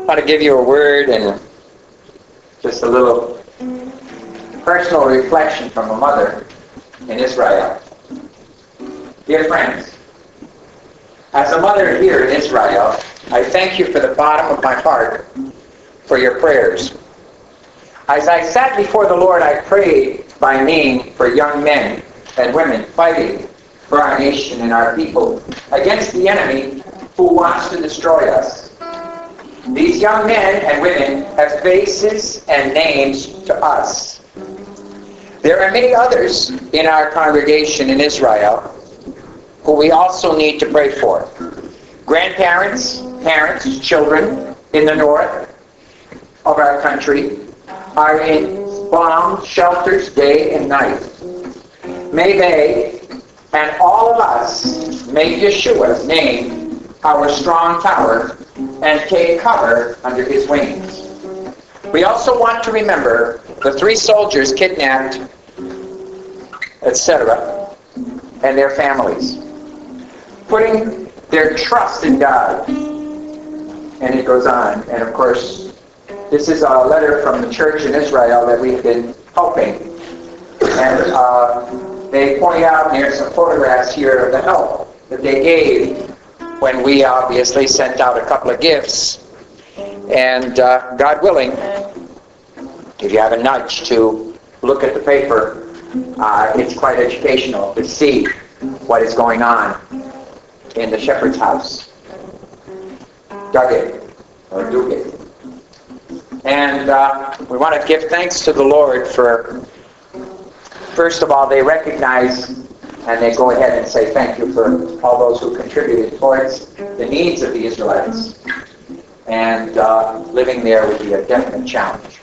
want to give you a word and just a little personal reflection from a mother in Israel. Dear friends, as a mother here in Israel, I thank you from the bottom of my heart for your prayers. As I sat before the Lord, I prayed by name for young men and women fighting for our nation and our people against the enemy who wants to destroy us. These young men and women have faces and names to us. There are many others in our congregation in Israel who we also need to pray for. Grandparents, parents, children in the north of our country are in bomb shelters day and night. May they and all of us make Yeshua's name our strong tower and take cover under his wings. We also want to remember the 3 soldiers kidnapped, etc., and their families, putting their trust in God. And it goes on. And of course, this is a letter from the church in Israel that we've been helping. And they point out, and there's some photographs here of the help that they gave when we obviously sent out a couple of gifts. And God willing, if you have a nudge to look at the paper, it's quite educational to see what is going on in the shepherd's house. Duggan, or Dugan. And we want to give thanks to the Lord for, first of all, they recognize and they go ahead and say thank you for all those who contributed towards the needs of the Israelites. And living there would be a definite challenge.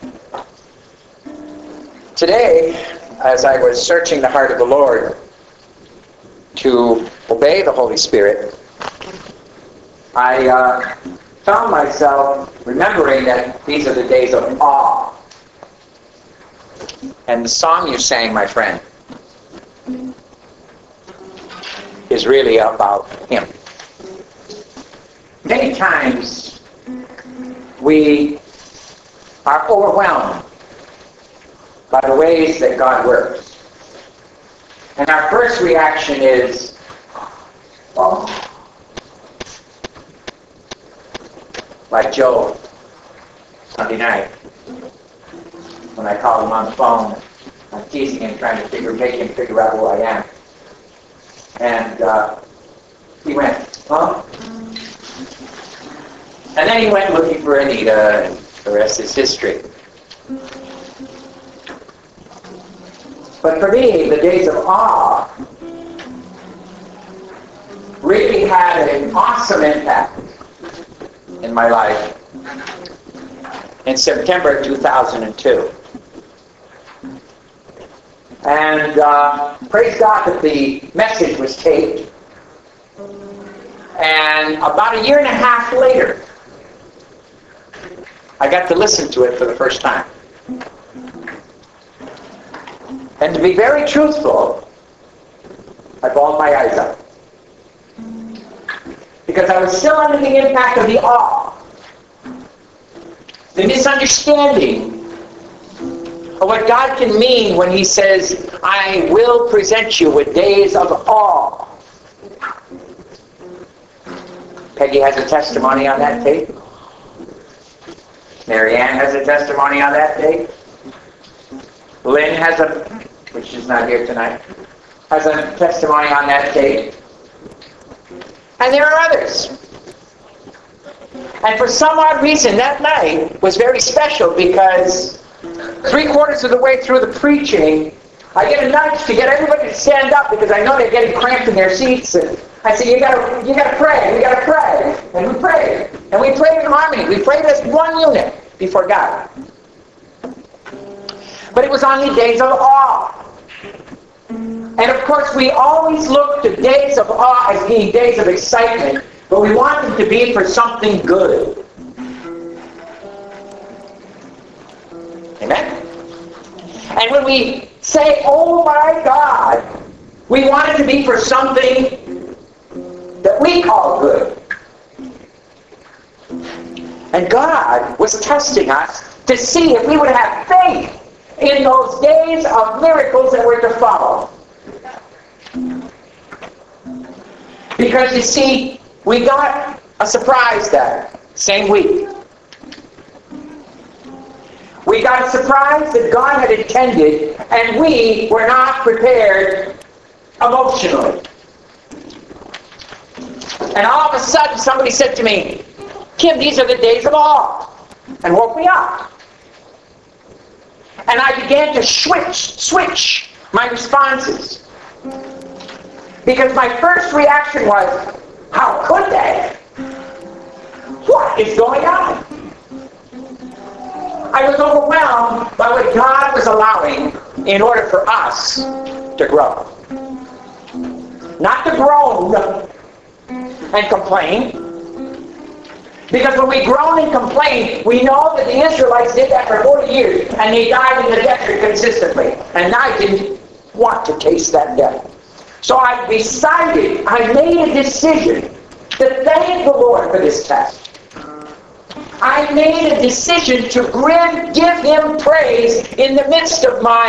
Today, as I was searching the heart of the Lord to obey the Holy Spirit, I found myself remembering that these are the days of awe. And the song you sang, my friend, is really about him. Many times we are overwhelmed by the ways that God works. And our first reaction is, oh, like Joe Sunday night, when I called him on the phone, I'm teasing him, trying to make him figure out who I am. And he went, huh? And then he went looking for Anita, and the rest is history. But for me, the days of awe really had an awesome impact in my life in September 2002. And praise God that the message was taped. And about 1.5 years later, I got to listen to it for the first time. And to be very truthful, I bawled my eyes out. Because I was still under the impact of the awe, the misunderstanding of what God can mean when he says, I will present you with days of awe. Peggy has a testimony on that tape. Mary Ann has a testimony on that tape. Lynn has a, which is not here tonight, has a testimony on that tape. And there are others. And for some odd reason, that night was very special because 3/4 of the way through the preaching, I get a nudge to get everybody to stand up because I know they're getting cramped in their seats. And I say, you gotta pray, we gotta pray. And we prayed. And we prayed in harmony. We prayed as one unit before God. But it was on the days of awe. And of course, we always look to days of awe as being days of excitement, but we want them to be for something good. Amen? And when we say, oh my God, we want it to be for something that we call good. And God was testing us to see if we would have faith in those days of miracles that were to follow. Because you see, we got a surprise that same week. We got a surprise that God had intended, and we were not prepared emotionally. And all of a sudden somebody said to me, Kim, these are the days of awe, and woke me up. And I began to switch my responses. Because my first reaction was, how could they? What is going on? I was overwhelmed by what God was allowing in order for us to grow. Not to groan and complain. Because when we groan and complain, we know that the Israelites did that for 40 years, and they died in the desert consistently. And I didn't want to taste that death. So I made a decision to thank the Lord for this test. I made a decision to give Him praise in the midst of my,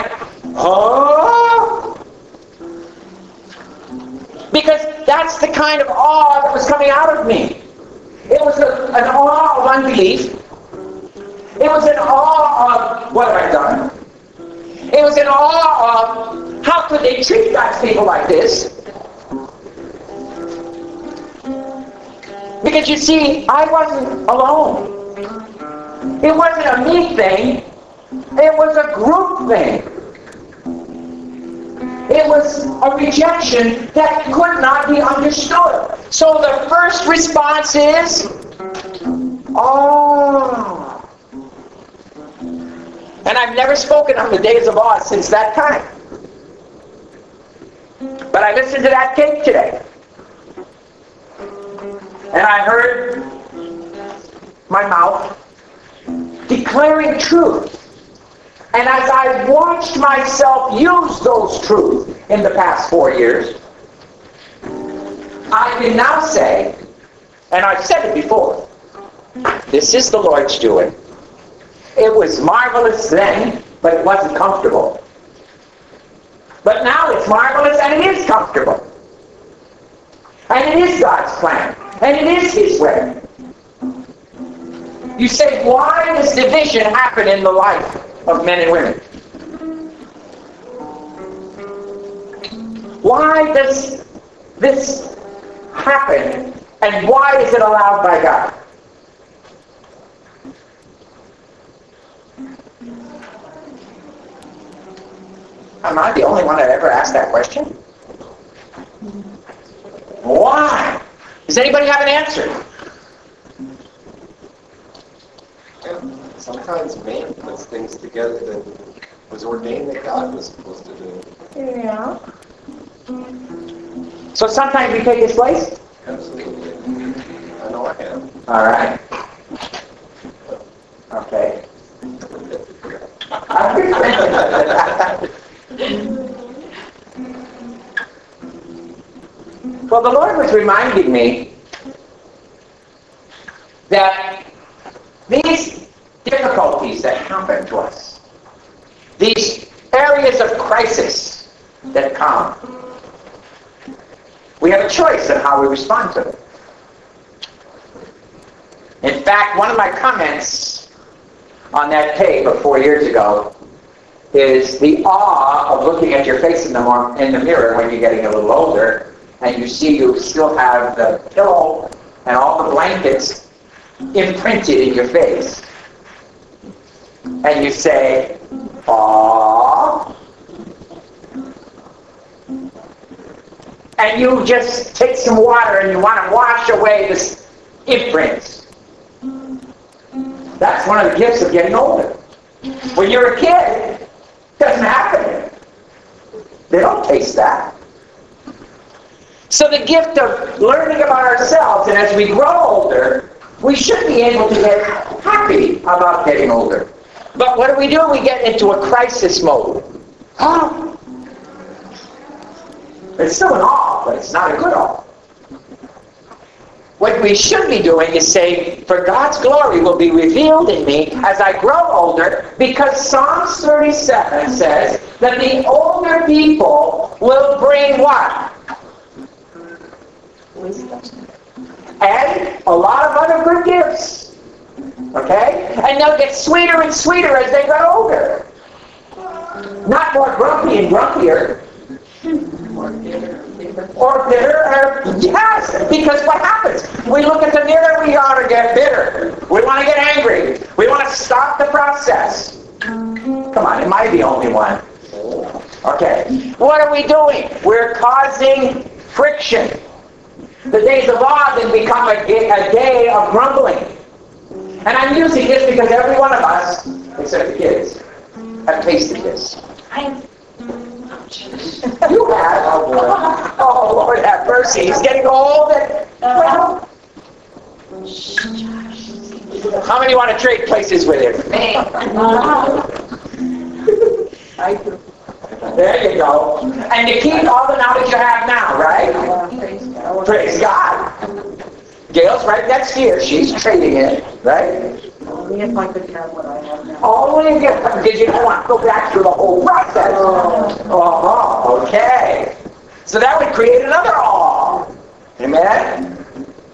because that's the kind of awe that was coming out of me. It was an awe of unbelief. It was an awe of, what have I done? It was an awe of, how could they treat God's people like this? Because you see, I wasn't alone. It wasn't a me thing. It was a group thing. It was a rejection that could not be understood. So the first response is, oh. And I've never spoken on the days of awe since that time. But I listened to that tape today. And I heard my mouth declaring truth. And as I watched myself use those truths in the past 4 years, I can now say, and I've said it before, this is the Lord's doing. It was marvelous then, but it wasn't comfortable. But now it's marvelous and it is comfortable. And it is God's plan. And it is His way. You say, why does division happen in the life of men and women? Why does this happen? And why is it allowed by God? Am I the only one that ever asked that question? Why? Does anybody have an answer? Sometimes man puts things together that was ordained that God was supposed to do. Yeah. So sometimes we take His place? Absolutely. I know I have. All right. Okay. Well, the Lord was reminding me that these difficulties that happen to us, these areas of crisis that come, we have a choice in how we respond to them. In fact, one of my comments on that tape of 4 years ago is the awe of looking at your face in the mirror when you're getting a little older, and you see you still have the pillow and all the blankets imprinted in your face. And you say, aww. And you just take some water and you want to wash away this imprint. That's one of the gifts of getting older. When you're a kid, it doesn't happen. They don't taste that. So the gift of learning about ourselves, and as we grow older, we should be able to get happy about getting older. But what do? We get into a crisis mode. Oh. It's still an awe, but it's not a good awe. what we should be doing is saying, for God's glory will be revealed in me as I grow older, because Psalms 37 says that the older people will bring what? Wisdom. And a lot of other good gifts. Okay? And they'll get sweeter and sweeter as they get older. Not more grumpy and grumpier. Or bitter, or yes, because what happens? We look at the mirror, we ought to get bitter. We want to get angry. We want to stop the process. Come on, am I the only one? Okay. What are we doing? We're causing friction. The days of awe then become a day of grumbling. And I'm using this because every one of us, except the kids, have tasted this. You have. Oh, Lord have mercy. He's getting old. Well, how many want to trade places with him? There you go. And you keep all the knowledge you have now, right? Praise God. Gail's right next to you. She's trading it, right? Only if I could have what I have now. Only if you, because you don't want to go back through the whole process. Oh, okay. So that would create another awe. Amen?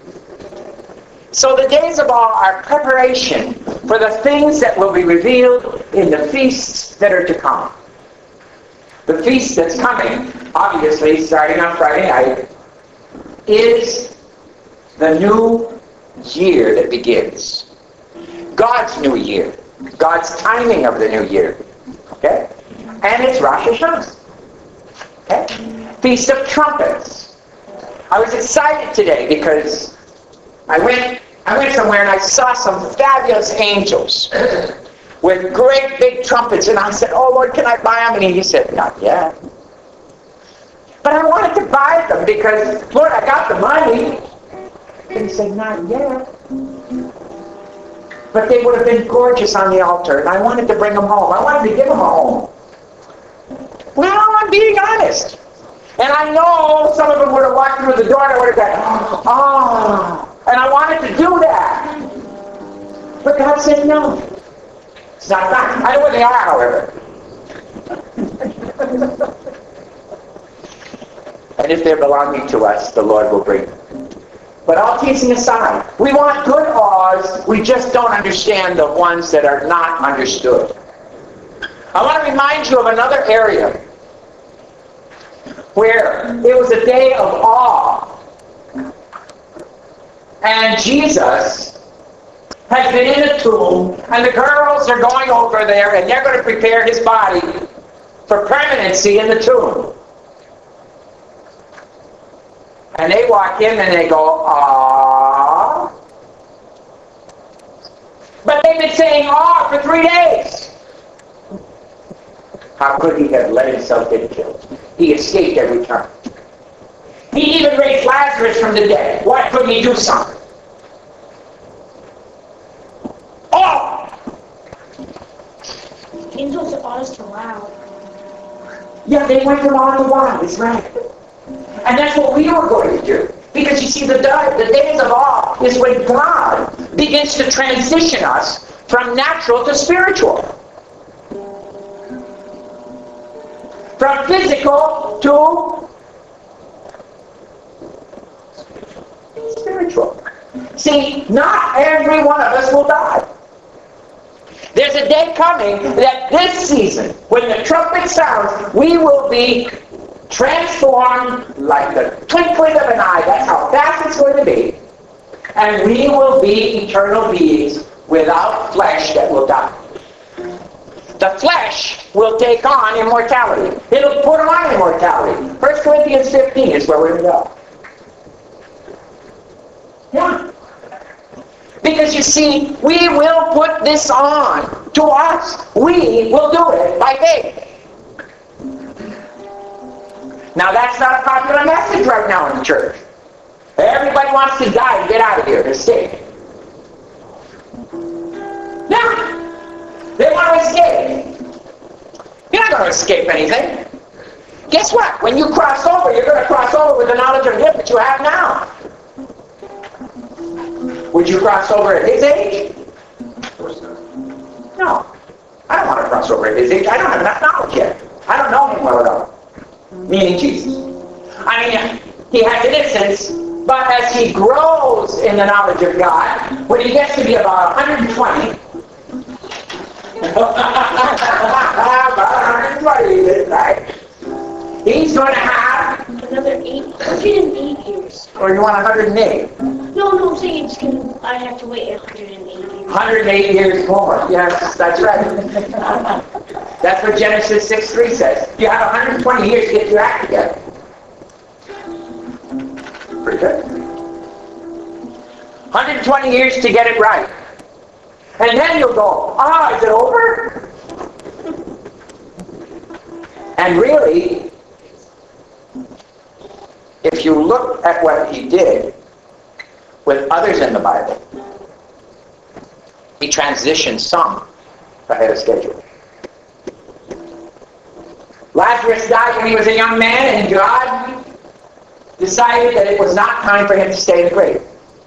So the days of awe are preparation for the things that will be revealed in the feasts that are to come. The feast that's coming, obviously, starting on Friday night, is the new year that begins. God's new year. God's timing of the new year. Okay? And it's Rosh Hashanah. Okay? Feast of Trumpets. I was excited today because I went somewhere and I saw some fabulous angels with great big trumpets, and I said, oh Lord, can I buy them? And he said, not yet. But I wanted to buy them because, Lord, I got the money. And he said, not yet. But they would have been gorgeous on the altar, and I wanted to bring them home. I wanted to give them a home. Well, I'm being honest. And I know some of them would have walked through the door and I would have gone, oh, and I wanted to do that. But God said no. It's not that. I know where they are, however. And if they're belonging to us, the Lord will bring them. But all teasing aside, we want good awes, we just don't understand the ones that are not understood. I want to remind you of another area where it was a day of awe. And Jesus has been in a tomb, and the girls are going over there, and they're going to prepare his body for permanency in the tomb. And they walk in and they go, ah. But they've been saying ah for 3 days. How could he have let himself get killed? He escaped every time. He even raised Lazarus from the dead. Why couldn't he do something? Oh! Angels are honest and loud. Yeah, they went around the wild, that's right. And that's what we are going to do. Because you see, the days of awe is when God begins to transition us from natural to spiritual. From physical to spiritual. See, not every one of us will die. There's a day coming that this season, when the trumpet sounds, we will be transformed like the twinkling of an eye. That's how fast it's going to be. And we will be eternal beings without flesh that will die. The flesh will take on immortality. It'll put on immortality. 1 Corinthians 15 is where we're going to go. Yeah. Because you see, we will put this on to us. We will do it by faith. Now that's not a popular message right now in the church. Everybody wants to die and get out of here, to escape. Yeah. They want to escape. You're not going to escape anything. Guess what? When you cross over, you're going to cross over with the knowledge of Him that you have now. Would you cross over at his age? Of course not. No. I don't want to cross over at his age. I don't have enough knowledge yet. I don't know him well enough. Meaning Jesus. I mean, he has innocence, but as he grows in the knowledge of God, when he gets to be about 120, about 120, right? He's going to have, Another 108 years. or you want 108? No, I'm saying it's gonna, I have to wait 108 years. 108 years more. Yes, that's right. That's what Genesis 6:3 says. You have 120 years to get your act together. Pretty good. 120 years to get it right. And then you'll go, is it over? And really, if you look at what he did with others in the Bible, he transitioned some ahead of schedule. Lazarus died when he was a young man, and God decided that it was not time for him to stay in the grave.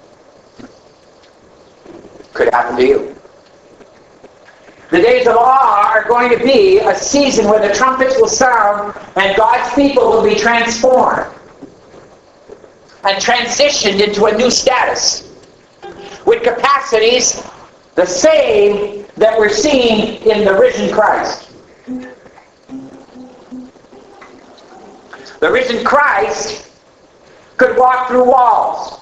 Could happen to you. The days of awe are going to be a season where the trumpets will sound and God's people will be transformed and transitioned into a new status with capacities the same that we're seeing in the risen Christ. The risen Christ could walk through walls.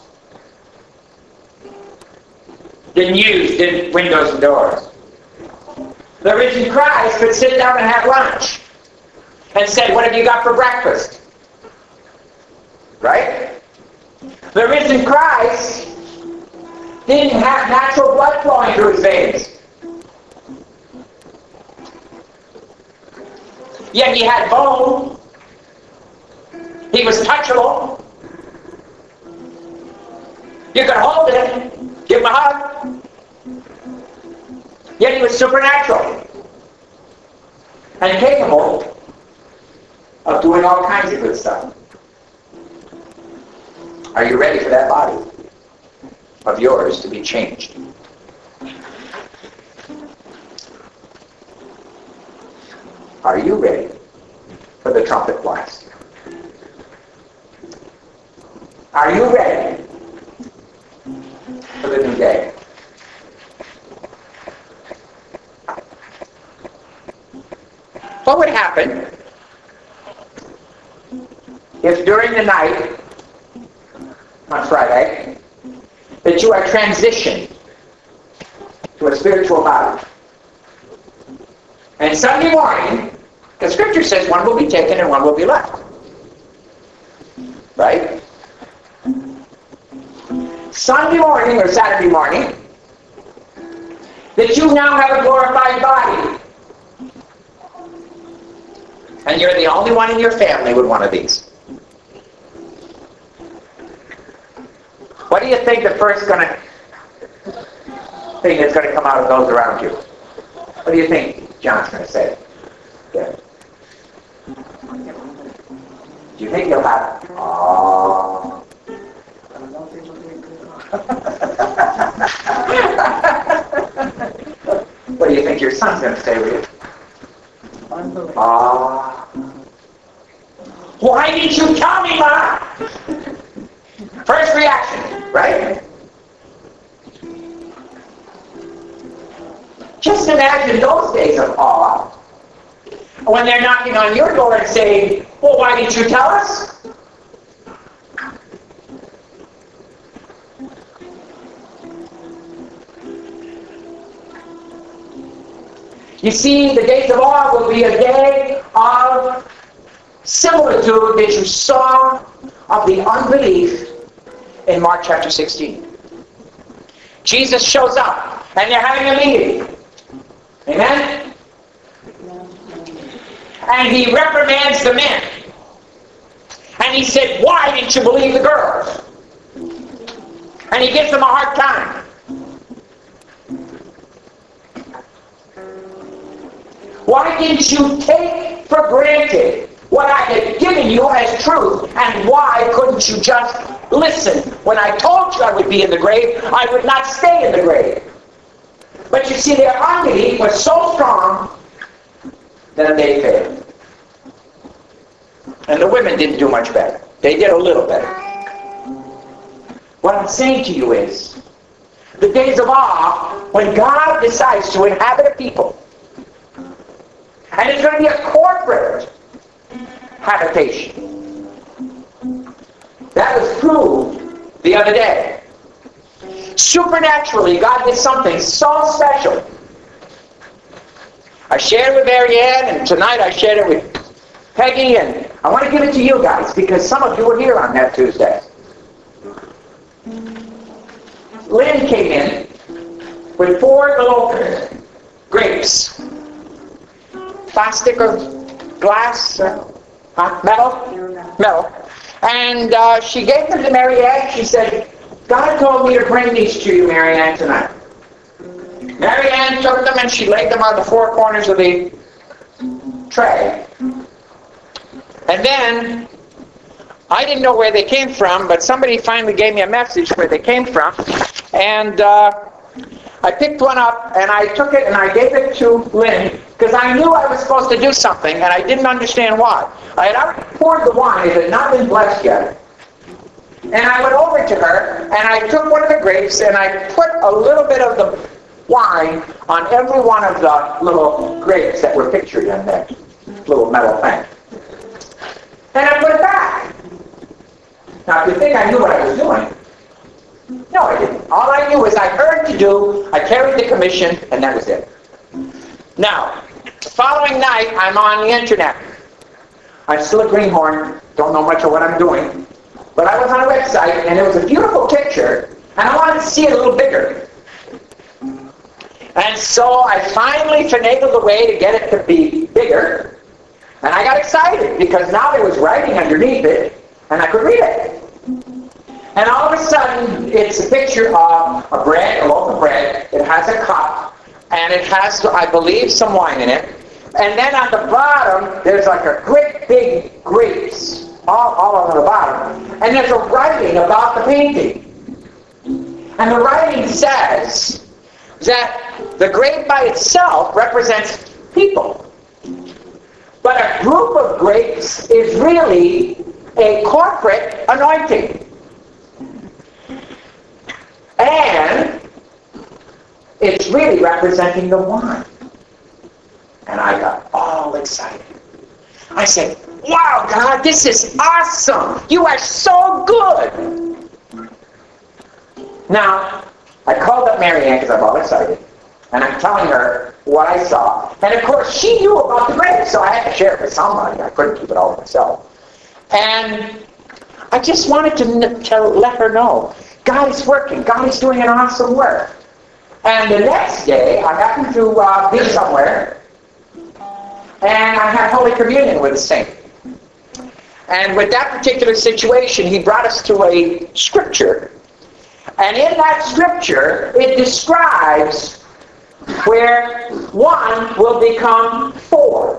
Didn't use windows and doors. The risen Christ could sit down and have lunch and say, "What have you got for breakfast?" Right? The risen Christ didn't have natural blood flowing through his veins. Yet he had bone. He was touchable. You could hold him, give him a hug. Yet he was supernatural and capable of doing all kinds of good stuff. Are you ready for that body of yours to be changed? Are you ready for the trumpet blast? Are you ready for the new day? What would happen if during the night on Friday that you are transitioned to a spiritual body, and Sunday morning the scripture says one will be taken and one will be left, right? Sunday morning or Saturday morning that you now have a glorified body, and you're the only one in your family with one of these. What do you think the first thing that's going to come out of those around you? What do you think John's going to say? Yeah. Do you think he'll have, What do you think your son's going to say with you? Why didn't you tell me, Ma? First reaction, right? Just imagine those days of awe when they're knocking on your door and saying, "Well, why didn't you tell us?" You see, the days of awe will be a day of similitude that you saw of the unbelief in Mark chapter 16. Jesus shows up, and they're having a meeting. Amen? And he reprimands the men. And he said, "Why didn't you believe the girls?" And he gives them a hard time. Why didn't you take for granted what I had given you as truth? And why couldn't you just listen, when I told you I would be in the grave, I would not stay in the grave. But you see, their unbelief was so strong that they failed. And the women didn't do much better. They did a little better. What I'm saying to you is, the days of awe, when God decides to inhabit a people, and it's going to be a corporate habitation. That was proved the other day. Supernaturally, God did something so special. I shared it with Mary Ann, and tonight I shared it with Peggy, and I want to give it to you guys, because some of you were here on that Tuesday. Lynn came in with 4 little grapes. Plastic or glass? Metal? Metal. And she gave them to Mary Ann. She said, God told me to bring these to you, Mary Ann, tonight. Mary Ann took them and she laid them on the 4 corners of the tray. And then, I didn't know where they came from, but somebody finally gave me a message where they came from. And I picked one up and I took it and I gave it to Lynn, because I knew I was supposed to do something and I didn't understand why. I had already poured the wine, it had not been blessed yet. And I went over to her and I took one of the grapes and I put a little bit of the wine on every one of the little grapes that were pictured in that little metal thing. And I put it back. Now, if you think I knew what I was doing, no, I didn't. All I knew is I heard to do, I carried the commission, and that was it. Now, the following night, I'm on the internet. I'm still a greenhorn, don't know much of what I'm doing. But I was on a website, and it was a beautiful picture, and I wanted to see it a little bigger. And so I finally finagled a way to get it to be bigger. And I got excited, because now there was writing underneath it, and I could read it. And all of a sudden, it's a picture of a bread, a loaf of bread. It has a cup, and it has, I believe, some wine in it. And then on the bottom, there's like a great big grapes, all on the bottom. And there's a writing about the painting. And the writing says that the grape by itself represents people. But a group of grapes is really a corporate anointing. And it's really representing the wine. And I got all excited. I said, wow, God, this is awesome. You are so good. Now, I called up Mary Ann because I'm all excited. And I'm telling her what I saw. And of course, she knew about the grapes, so I had to share it with somebody. I couldn't keep it all to myself. And I just wanted to let her know, God is working. God is doing an awesome work. And the next day, I happened to be somewhere, and I had Holy Communion with a saint. And with that particular situation, he brought us to a scripture. And in that scripture, it describes where 1 will become 4.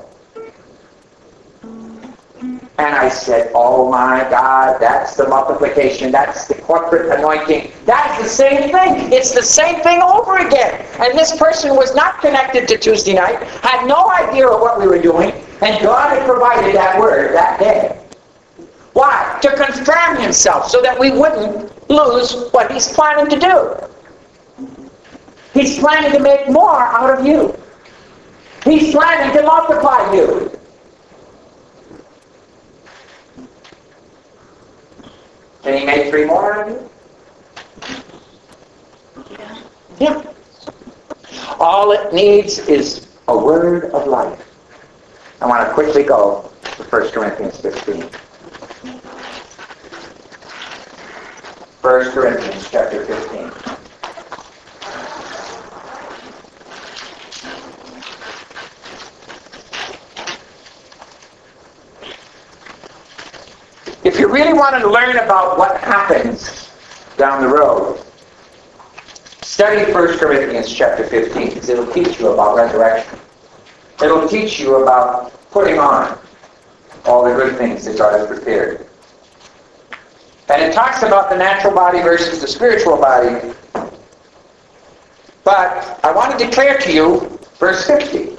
And I said, oh my God, that's the multiplication. That's the corporate anointing. That is the same thing. It's the same thing over again. And this person was not connected to Tuesday night, had no idea of what we were doing, and God had provided that word that day. Why? To confirm himself so that we wouldn't lose what he's planning to do. He's planning to make more out of you. He's planning to multiply you. And he made 3 more out of you? Yeah. All it needs is a word of life. I want to quickly go to 1 Corinthians 15. 1 Corinthians chapter 15. If you really want to learn about what happens down the road, study 1 Corinthians chapter 15, because it'll teach you about resurrection. It'll teach you about putting on all the good things that God has prepared. And it talks about the natural body versus the spiritual body. But I want to declare to you, verse 50.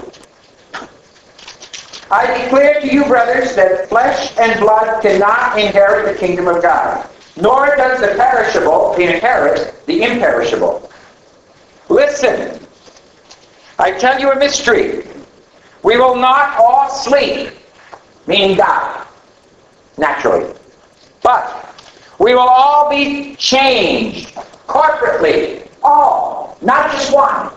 I declare to you, brothers, that flesh and blood cannot inherit the kingdom of God, nor does the perishable inherit the imperishable. Listen, I tell you a mystery. We will not all sleep, meaning die, naturally. But we will all be changed, corporately, all, not just one.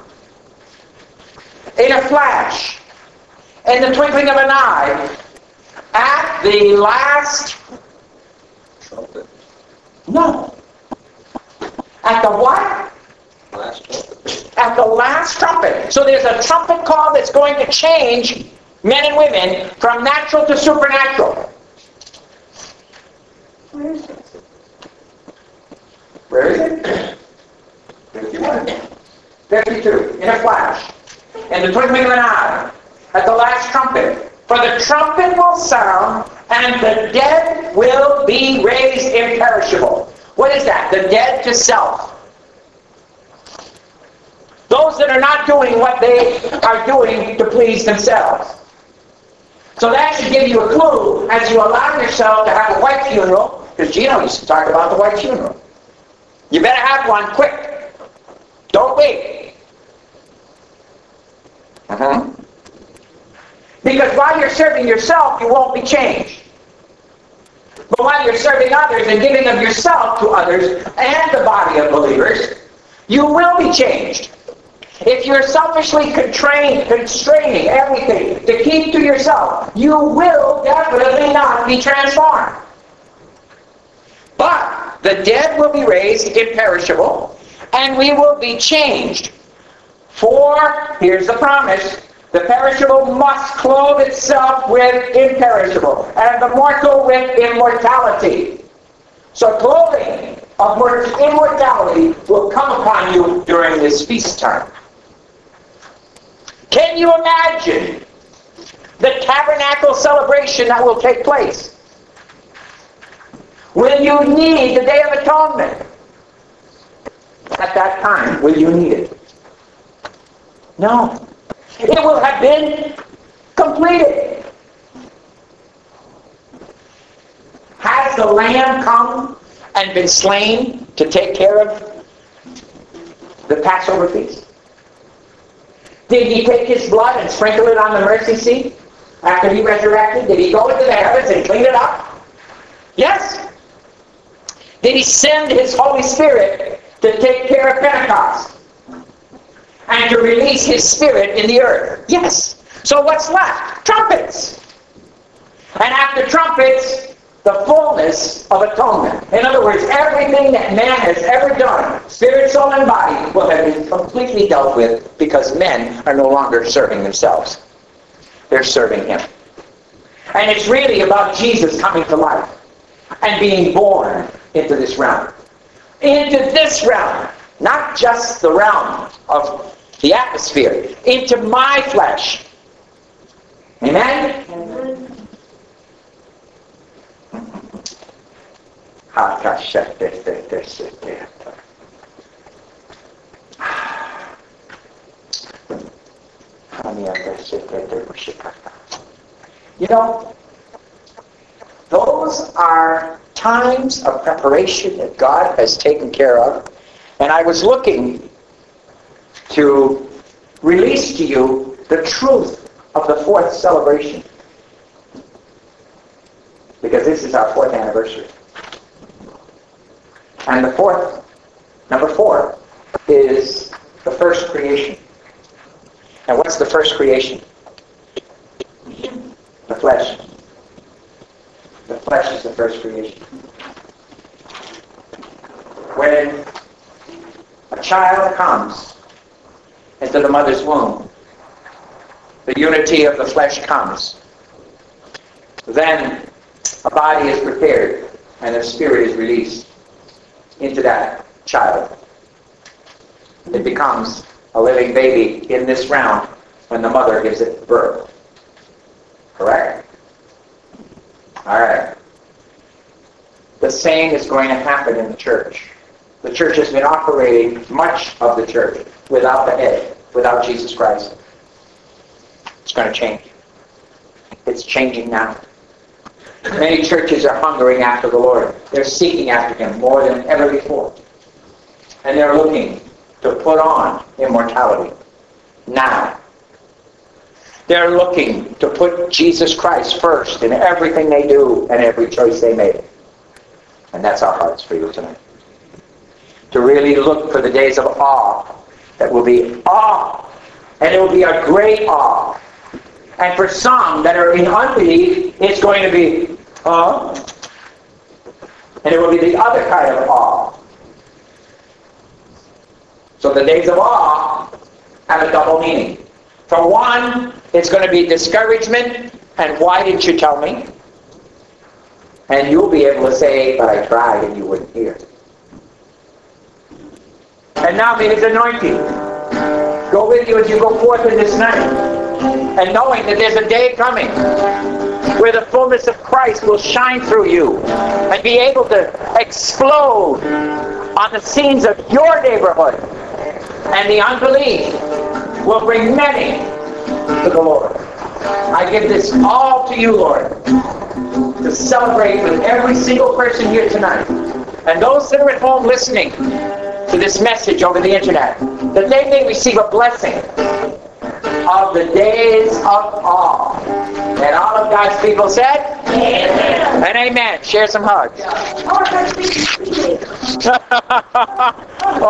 In a flash, in the twinkling of an eye, at the last Trumpet. No. At the what? Last trumpet. At the last trumpet. So there's a trumpet call that's going to change men and women from natural to supernatural. Where is it? Where is it? 51. 52. In a flash. In the twinkling of an eye. At the last trumpet. For the trumpet will sound, and the dead will be raised imperishable. What is that? The dead to self. Those that are not doing what they are doing to please themselves. So that should give you a clue as you allow yourself to have a white funeral, because Gino used to talk about the white funeral. You better have one quick. Don't wait. Because while you're serving yourself, you won't be changed. But while you're serving others and giving of yourself to others and the body of believers, you will be changed. If you're selfishly constraining everything to keep to yourself, you will definitely not be transformed. But the dead will be raised imperishable, and we will be changed. For, here's the promise, the perishable must clothe itself with imperishable, and the mortal with immortality. So clothing of immortality will come upon you during this feast time. Can you imagine the tabernacle celebration that will take place? Will you need the Day of Atonement? At that time, will you need it? No. It will have been completed. Has the Lamb come and been slain to take care of the Passover feast? Did he take his blood and sprinkle it on the mercy seat after he resurrected? Did he go into the heavens and clean it up? Yes. Did he send his Holy Spirit to take care of Pentecost and to release his Spirit in the earth? Yes. So what's left? Trumpets. And after trumpets, the fullness of atonement. In other words, everything that man has ever done, spirit, soul, and body, will have been completely dealt with because men are no longer serving themselves. They're serving him. And it's really about Jesus coming to life and being born into this realm. Into this realm. Not just the realm of the atmosphere. Into my flesh. Amen? Amen. You know, those are times of preparation that God has taken care of. And I was looking to release to you the truth of the fourth celebration. Because this is our fourth anniversary. And the fourth, number 4, is the first creation. And what's the first creation? The flesh. The flesh is the first creation. When a child comes into the mother's womb, the unity of the flesh comes. Then a body is prepared and a spirit is released into that child. It becomes a living baby in this realm when the mother gives it birth. Correct? All right. the same is going to happen in the church. The church has been operating, much of the church, without the head, without Jesus Christ. It's going to change. It's changing now. Many churches are hungering after the Lord. They're seeking after Him more than ever before. And they're looking to put on immortality now. They're looking to put Jesus Christ first in everything they do and every choice they make. And that's our hearts for you tonight. To really look for the days of awe. That will be awe. And it will be a great awe. And for some that are in unbelief, it's going to be awe. And it will be the other kind of awe. So the days of awe have a double meaning. For one, it's going to be discouragement, and why didn't you tell me? And you'll be able to say, but I tried and you wouldn't hear. And now may His anointing go with you as you go forth in this night. And knowing that there's a day coming where the fullness of Christ will shine through you and be able to explode on the scenes of your neighborhood. And the unbelief will bring many to the Lord. I give this all to you, Lord, to celebrate with every single person here tonight. And those that are at home listening to this message over the internet, that they may receive a blessing of the days of awe. And all of God's people said, amen. And amen. Share some hugs.